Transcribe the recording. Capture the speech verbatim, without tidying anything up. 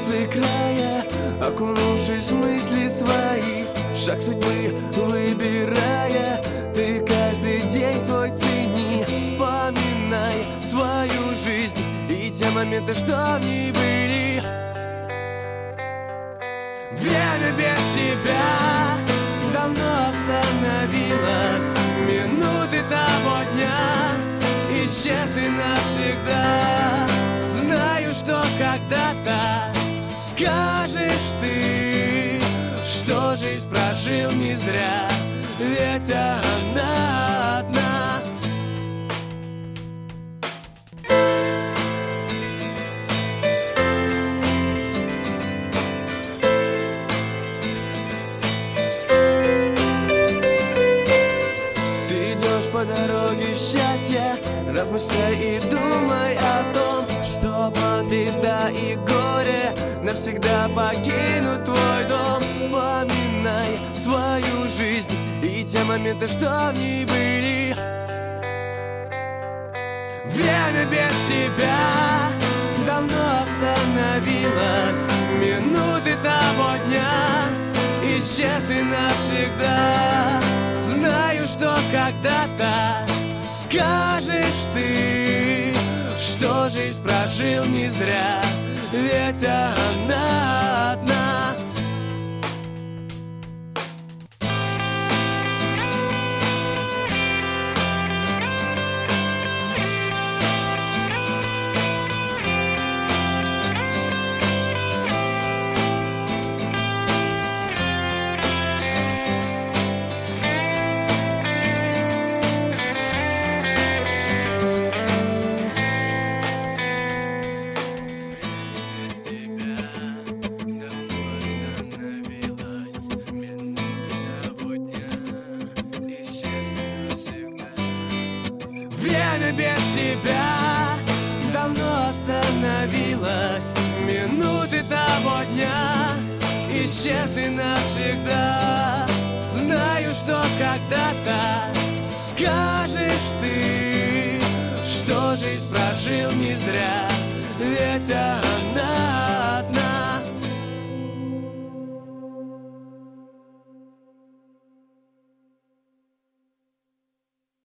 границы края, окунувшись в мысли свои, шаг судьбы выбирая. Ты каждый день свой цени, вспоминай свою жизнь и те моменты, что в ней были. Время без тебя давно остановилось, минуты того дня исчезли навсегда. Знаю, что когда-то скажешь ты, что жизнь прожил не зря, ведь она одна. Ты идешь по дороге счастья, размышляй и думай о том, что беда и горе навсегда покинут твой дом. Вспоминай свою жизнь и те моменты, что в ней были. Время без тебя давно остановилось, минуты того дня исчезли навсегда. Знаю, что когда-то скажешь ты, что жизнь прожил не зря, ведь она одна. Время без тебя давно остановилось, минуты того дня исчезли навсегда. Знаю, что когда-то скажешь ты, что жизнь прожил не зря, ведь она